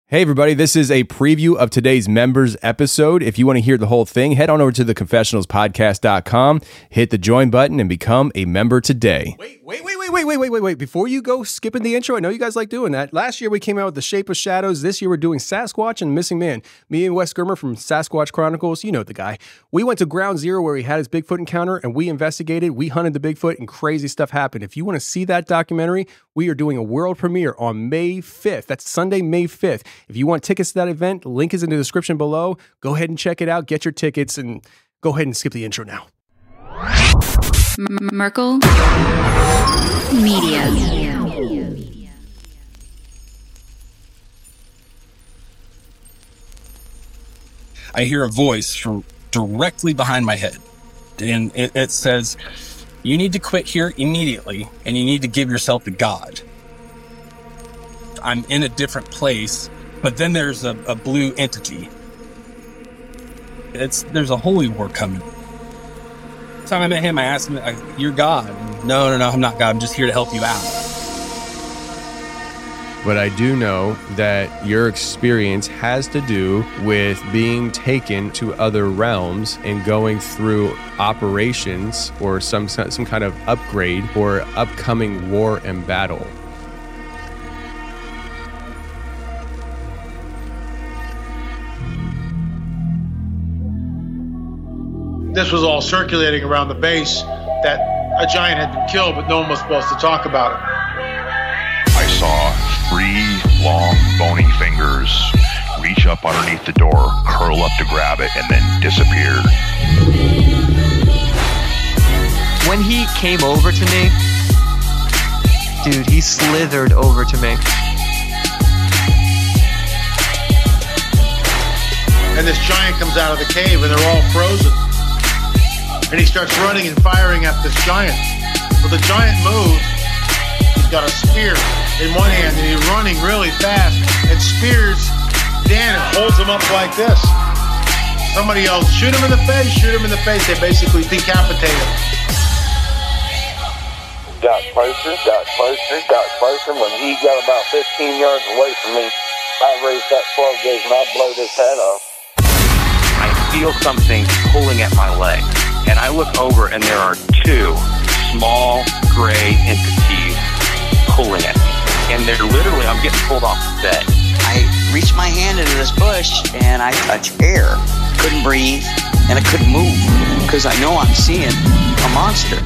Hey everybody, this is a preview of today's members episode. If you want to hear the whole thing, head on over to theconfessionalspodcast.com, hit the join button, and become a member today. Wait. Before you go skipping the intro, I know you guys like doing that. Last year we came out with The Shape of Shadows. This year we're doing Sasquatch and Missing Man. Me and Wes Germer from Sasquatch Chronicles, you know the guy. We went to Ground Zero where he had his Bigfoot encounter and we investigated, we hunted the Bigfoot, and crazy stuff happened. If you want to see that documentary, we are doing a world premiere on May 5th. That's Sunday, May 5th. If you want tickets to that event, link is in the description below. Go ahead and check it out, get your tickets, and go ahead and skip the intro now. Merkel Media. I hear a voice from directly behind my head, and it says, "You need to quit here immediately, and you need to give yourself to God." I'm in a different place, but then there's a blue entity. There's a holy war coming. The time I met him, I asked him, "You're God?" No, I'm not God. I'm just here to help you out. But I do know that your experience has to do with being taken to other realms and going through operations or some kind of upgrade for upcoming war and battle. This was all circulating around the base that a giant had been killed, but no one was supposed to talk about it. I saw 3 long, bony fingers reach up underneath the door, curl up to grab it, and then disappear. When he came over to me, dude, he slithered over to me. And this giant comes out of the cave, and they're all frozen. And he starts running and firing at this giant. Well, the giant moves. He's got a spear in one hand, and he's running really fast and spears Dan and holds him up like this. Somebody yells, "Shoot him in the face, shoot him in the face." They basically decapitate him. Got closer. When he got about 15 yards away from me, I raised that 12 gauge and I blowed his head off. I feel something pulling at my leg. And I look over and there are 2 small gray entities pulling at me. And they're literally, I'm getting pulled off the bed. I reached my hand into this bush and I touched air. Couldn't breathe and I couldn't move because I know I'm seeing a monster.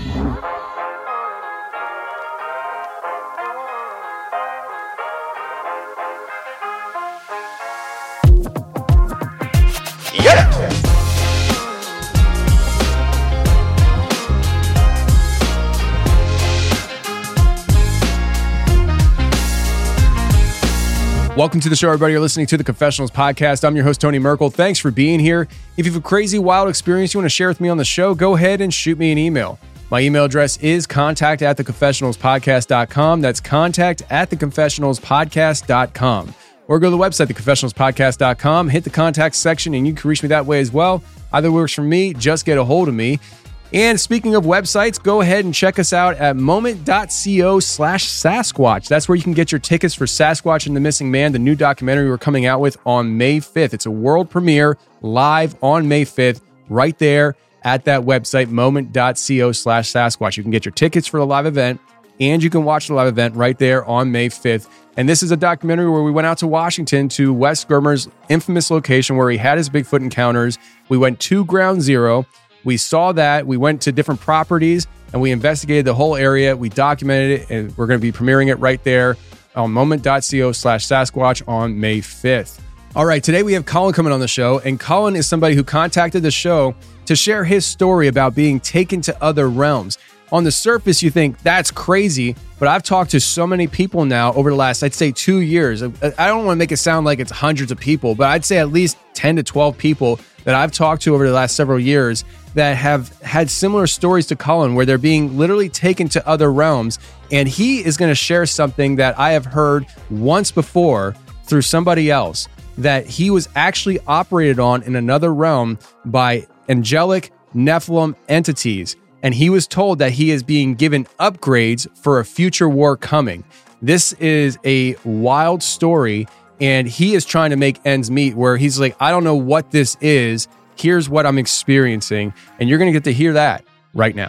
Welcome to the show, everybody. You're listening to the Confessionals Podcast. I'm your host, Tony Merkel. Thanks for being here. If you have a crazy, wild experience you want to share with me on the show, go ahead and shoot me an email. My email address is contact@theconfessionalspodcast.com. That's contact@theconfessionalspodcast.com. Or go to the website, theconfessionalspodcast.com, hit the contact section, and you can reach me that way as well. Either works for me, just get a hold of me. And speaking of websites, go ahead and check us out at moment.co/Sasquatch. That's where you can get your tickets for Sasquatch and the Missing Man, the new documentary we're coming out with on May 5th. It's a world premiere live on May 5th, right there at that website, moment.co/Sasquatch. You can get your tickets for the live event, and you can watch the live event right there on May 5th. And this is a documentary where we went out to Washington to Wes Germer's infamous location where he had his Bigfoot encounters. We went to Ground Zero. We saw that. We went to different properties and we investigated the whole area. We documented it, and we're going to be premiering it right there on moment.co/Sasquatch on May 5th. All right, today we have Colin coming on the show, and Colin is somebody who contacted the show to share his story about being taken to other realms. On the surface, you think that's crazy, but I've talked to so many people now over the last, I'd say 2 years. I don't want to make it sound like it's hundreds of people, but I'd say at least 10 to 12 people that I've talked to over the last several years that have had similar stories to Colin, where they're being literally taken to other realms. And he is going to share something that I have heard once before through somebody else, that he was actually operated on in another realm by angelic Nephilim entities. And he was told that he is being given upgrades for a future war coming. This is a wild story, and he is trying to make ends meet, where he's like, I don't know what this is. Here's what I'm experiencing. And you're going to get to hear that right now.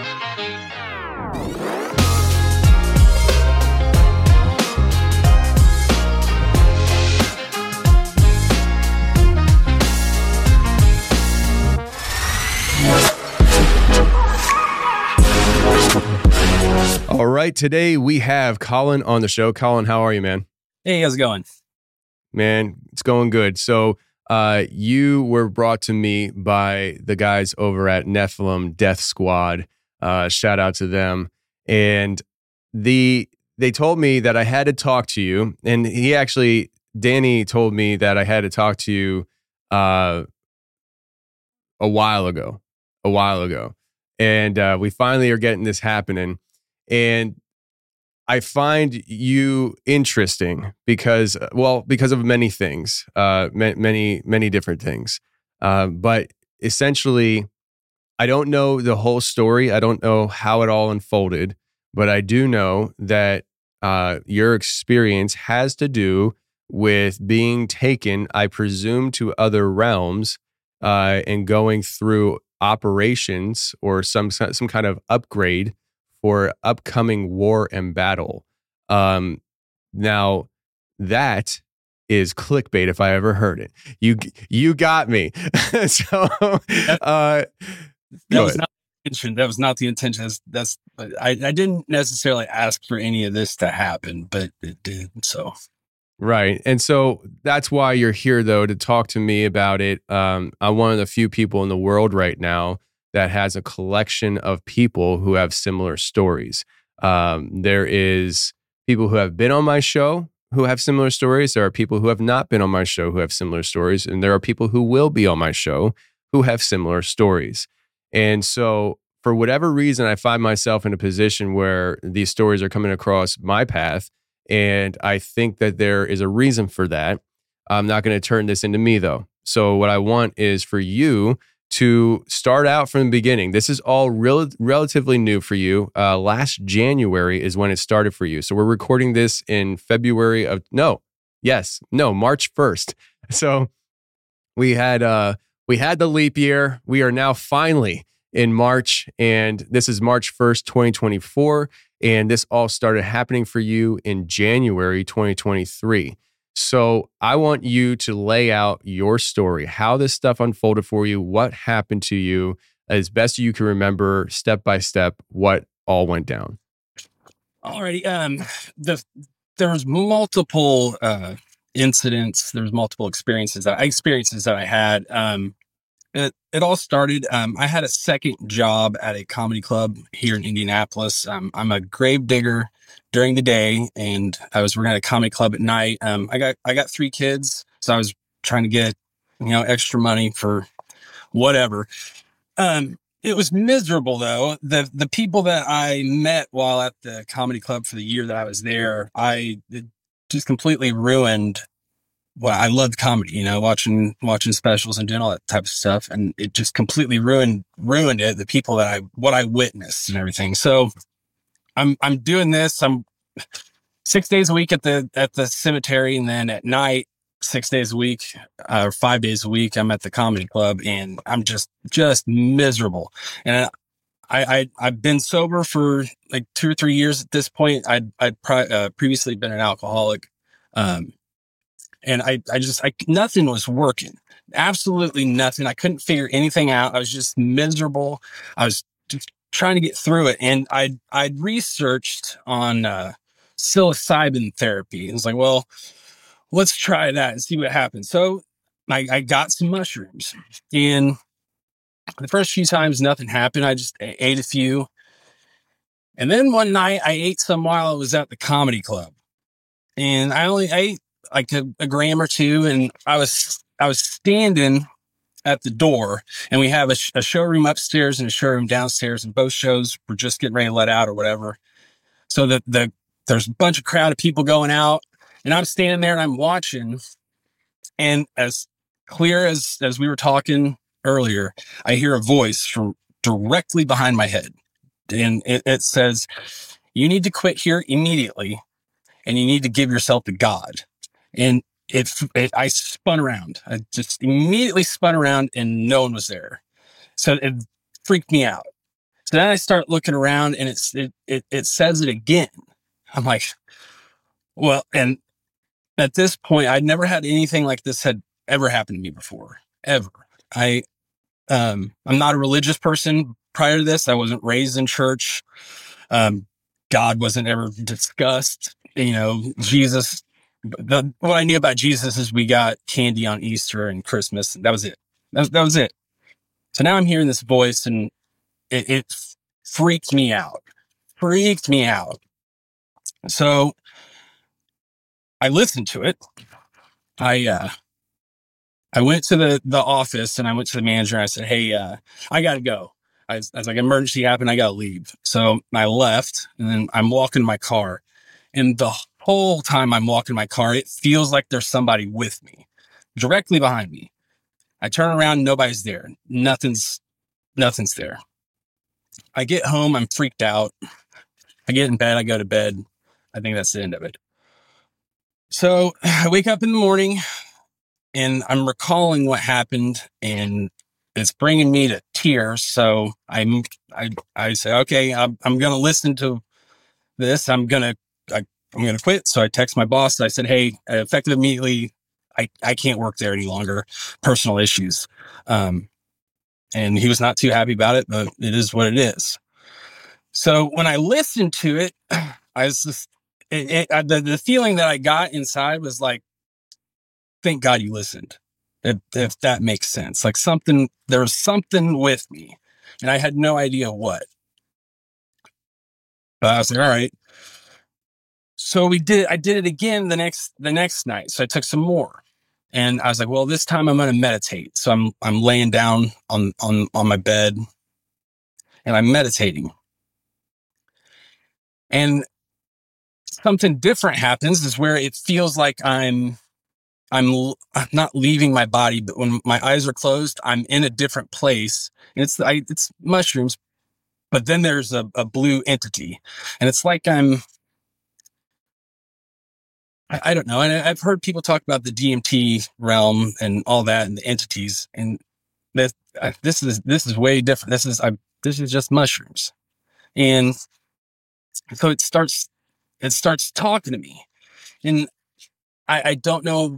All right, today we have Colin on the show. Colin, how are you, man? Hey, how's it going? Man, it's going good. So you were brought to me by the guys over at Nephilim Death Squad. Shout out to them. And they told me that I had to talk to you. And Danny told me that I had to talk to you a while ago. And we finally are getting this happening. And I find you interesting because of many things, many different things. But essentially, I don't know the whole story. I don't know how it all unfolded, but I do know that your experience has to do with being taken, I presume, to other realms and going through operations or some kind of upgrade for upcoming war and battle. Now, that is clickbait if I ever heard it. You got me. So that was not the intention. That was not the intention. I didn't necessarily ask for any of this to happen, but it did. So right, and so that's why you're here, though, to talk to me about it. I'm one of the few people in the world right now that has a collection of people who have similar stories. There is people who have been on my show who have similar stories. There are people who have not been on my show who have similar stories. And there are people who will be on my show who have similar stories. And so for whatever reason, I find myself in a position where these stories are coming across my path. And I think that there is a reason for that. I'm not going to turn this into me, though. So what I want is for you to start out from the beginning. This is all relatively new for you. Last January is when it started for you. So we're recording this in March 1st. So we had the leap year. We are now finally in March, and this is March 1st, 2024. And this all started happening for you in January 2023. So I want you to lay out your story, how this stuff unfolded for you, what happened to you, as best you can remember, step by step, what all went down. Alrighty. There was multiple incidents. There was multiple experiences that I had. It all started. I had a second job at a comedy club here in Indianapolis. I'm a grave digger during the day, and I was working at a comedy club at night. I got 3 kids, so I was trying to get extra money for whatever. It was miserable though. The people that I met while at the comedy club for the year that I was there, it just completely ruined. Well, I loved comedy, watching specials and doing all that type of stuff, and it just completely ruined it. The people what I witnessed and everything. So I'm doing this. I'm 6 days a week at the cemetery, and then at night 6 days a week or 5 days a week I'm at the comedy club, and I'm just miserable. And I've been sober for like 2 or 3 years at this point. I'd previously been an alcoholic, and nothing was working. Absolutely nothing. I couldn't figure anything out. I was just miserable. I was just trying to get through it. And I'd researched on psilocybin therapy. It was like, well, let's try that and see what happens. So I got some mushrooms, and the first few times nothing happened. I just ate a few. And then one night I ate some while I was at the comedy club, and I only ate like a gram or two. And I was standing at the door, and we have a showroom upstairs and a showroom downstairs, and both shows were just getting ready to let out or whatever. So there's a bunch of crowd of people going out, and I'm standing there and I'm watching, and as clear as we were talking earlier, I hear a voice from directly behind my head, and it says, "You need to quit here immediately, and you need to give yourself to God." And I spun around. I just immediately spun around and no one was there. So it freaked me out. So then I start looking around and it says it again. I'm like, well, and at this point, I'd never had anything like this had ever happened to me before, ever. I'm not a religious person. Prior to this, I wasn't raised in church. God wasn't ever discussed. Jesus. What I knew about Jesus is we got candy on Easter and Christmas. That was it. That was it. So now I'm hearing this voice and it freaked me out. Freaked me out. So I listened to it. I went to the office and I went to the manager and I said, hey, I got to go. I was like, emergency happened. I got to leave. So I left and then I'm walking my car. And the whole time I'm walking my car, it feels like there's somebody with me directly behind me. I turn around, nobody's there. Nothing's there. I get home, I'm freaked out. I get in bed, I go to bed. I think that's the end of it. So I wake up in the morning and I'm recalling what happened and it's bringing me to tears. So I say, okay, I'm going to listen to this. I'm going to quit. So I text my boss. I said, hey, effective immediately, I can't work there any longer. Personal issues. And he was not too happy about it, but it is what it is. So when I listened to it, I was just, the feeling that I got inside was like, thank God you listened. If that makes sense. Like there was something with me and I had no idea what. But I was like, all right. So I did it again the next night. So I took some more and I was like, well, this time I'm going to meditate. So I'm laying down on my bed and I'm meditating. And something different happens is where it feels like I'm not leaving my body, but when my eyes are closed, I'm in a different place. And it's mushrooms, but then there's a blue entity and it's like I don't know. And I've heard people talk about the DMT realm and all that and the entities. And this is way different. This is just mushrooms. And so it starts talking to me and I don't know.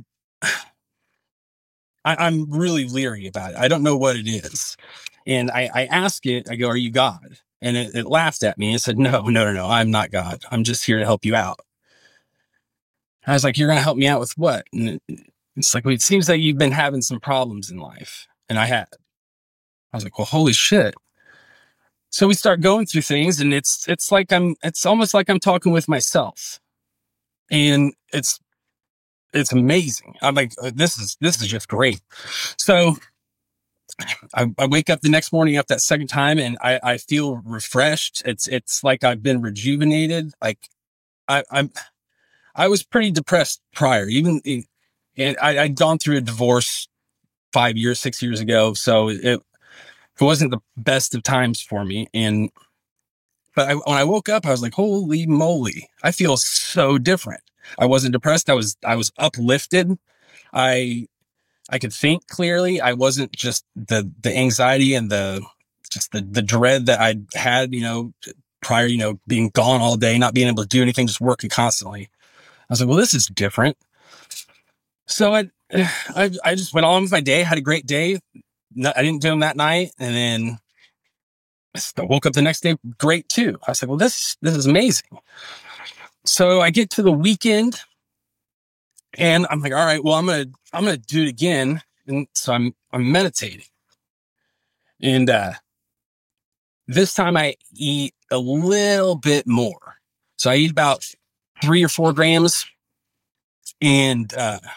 I'm really leery about it. I don't know what it is. And I ask it, I go, are you God? And it laughed at me and said, no, I'm not God. I'm just here to help you out. I was like, you're going to help me out with what? And it's like, well, it seems like you've been having some problems in life. And I had. I was like, well, holy shit. So we start going through things and it's almost like I'm talking with myself. And it's amazing. I'm like, this is just great. So I wake up the next morning up that second time and I feel refreshed. It's like I've been rejuvenated. Like I was pretty depressed prior, and I'd gone through a divorce 6 years ago. So it wasn't the best of times for me. But when I woke up, I was like, holy moly, I feel so different. I wasn't depressed. I was uplifted. I could think clearly. I wasn't just the anxiety and the dread that I'd had, prior, being gone all day, not being able to do anything, just working constantly. I was like, well, this is different. So I just went on with my day, had a great day. I didn't do them that night. And then I woke up the next day, great too. I was like, well, this is amazing. So I get to the weekend and I'm like, all right, well, I'm going to do it again. And so I'm meditating. And this time I eat a little bit more. So I eat about 3 or 4 grams. And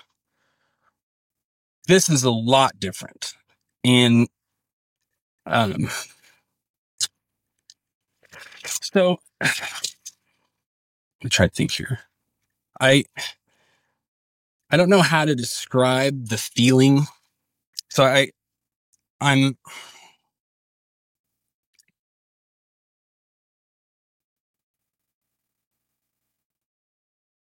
this is a lot different. And so let me try to think here. I don't know how to describe the feeling. So I'm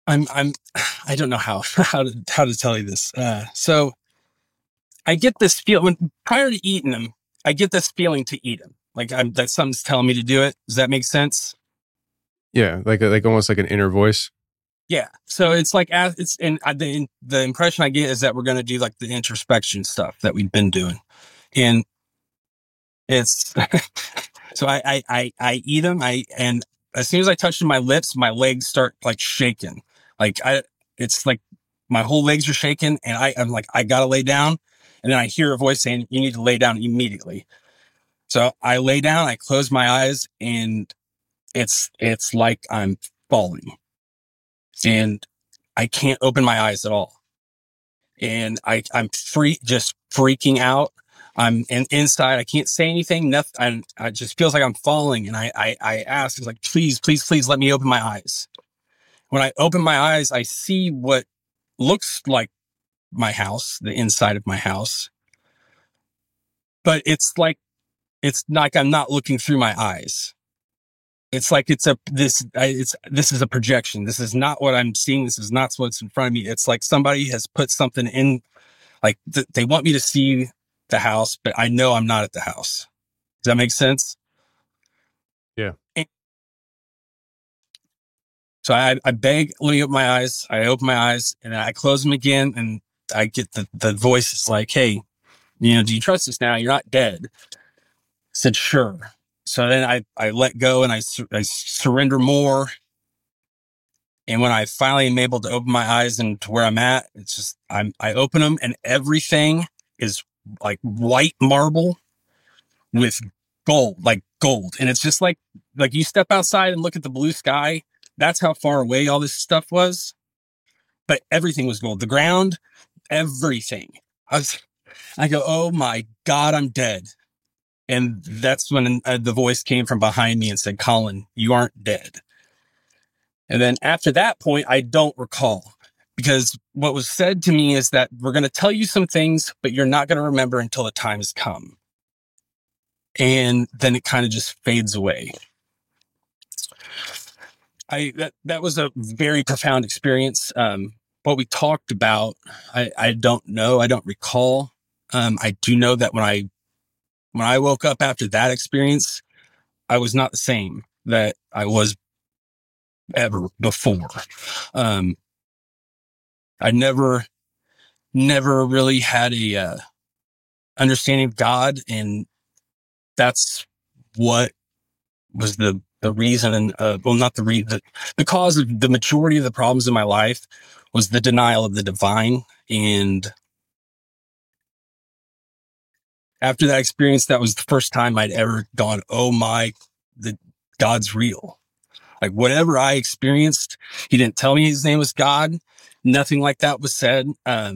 I don't know how to tell you this. So I get this feeling prior to eating them. I get this feeling to eat them. Like that something's telling me to do it. Does that make sense? Yeah, like almost like an inner voice. Yeah. So it's like the impression I get is that we're going to do like the introspection stuff that we've been doing, and it's so I eat them. And as soon as I touch my lips, my legs start like shaking. Like it's like my whole legs are shaking, and I'm like, I gotta lay down. And then I hear a voice saying, you need to lay down immediately. So I lay down, I close my eyes, and it's like I'm falling, and I can't open my eyes at all. And I'm just freaking out. I'm inside. I can't say anything. Nothing. I just feels like I'm falling. And I ask, it's like, please, please, please let me open my eyes. When I open my eyes, I see what looks like my house, the inside of my house. But it's like I'm not looking through my eyes. It's like this is a projection. This is not what I'm seeing. This is not what's in front of me. It's like somebody has put something in, like they want me to see the house, but I know I'm not at the house. Does that make sense? Yeah. So I beg, let me open my eyes. I open my eyes and I close them again, and I get the voice is like, hey, do you trust us now? You're not dead. I said, sure. So then I let go and I surrender more. And when I finally am able to open my eyes and to where I'm at, it's just, I open them and everything is like white marble with gold, like gold. And it's just like you step outside and look at the blue sky. That's how far away all this stuff was. But everything was gold. The ground, everything. I go, oh my God, I'm dead. And that's when the voice came from behind me and said, Colin, you aren't dead. And then after that point, I don't recall, because what was said to me is that we're going to tell you some things, but you're not going to remember until the time has come. And then it kind of just fades away. That was a very profound experience. What we talked about, I don't know. I don't recall. I do know that when I woke up after that experience, I was not the same that I was ever before. I never really had a understanding of God, and that's what was the reason, the cause of the majority of the problems in my life was the denial of the divine. And after that experience, that was the first time I'd ever gone, oh my, God's real. Like whatever I experienced, he didn't tell me his name was God. Nothing like that was said.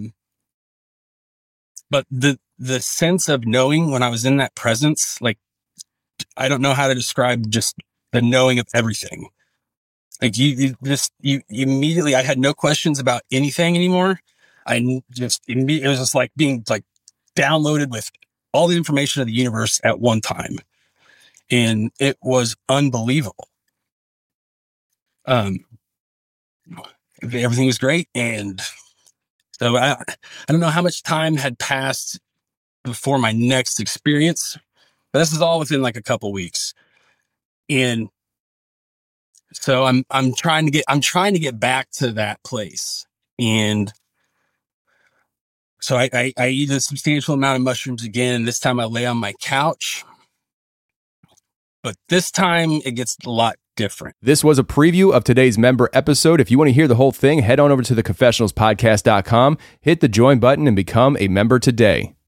But the sense of knowing when I was in that presence, like, I don't know how to describe just the knowing of everything. Like you immediately, I had no questions about anything anymore. It was just like being like downloaded with all the information of the universe at one time. And it was unbelievable. Everything was great. And so I don't know how much time had passed before my next experience, but this is all within like a couple weeks. And so I'm trying to get back to that place. And so I eat a substantial amount of mushrooms again. And this time I lay on my couch, but this time it gets a lot different. This was a preview of today's member episode. If you want to hear the whole thing, head on over to theconfessionalspodcast.com, hit the join button, and become a member today.